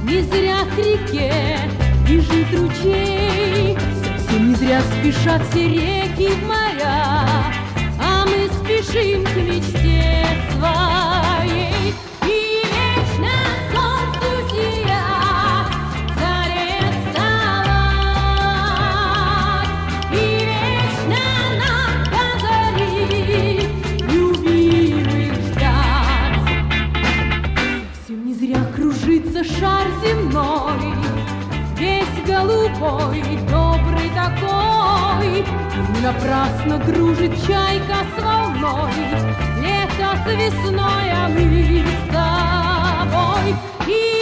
Не зря к реке бежит ручей, совсем не зря спешат все реки в моря, а мы спешим к мечте своей. И вечно солнцу сиять, заре вставать, и вечно нам до зари любимых ждать. Совсем не зря кружится шар земной, весь голубой, добрый такой. Не напрасно дружит чайка с волной, лето с весной, а мы с тобой. И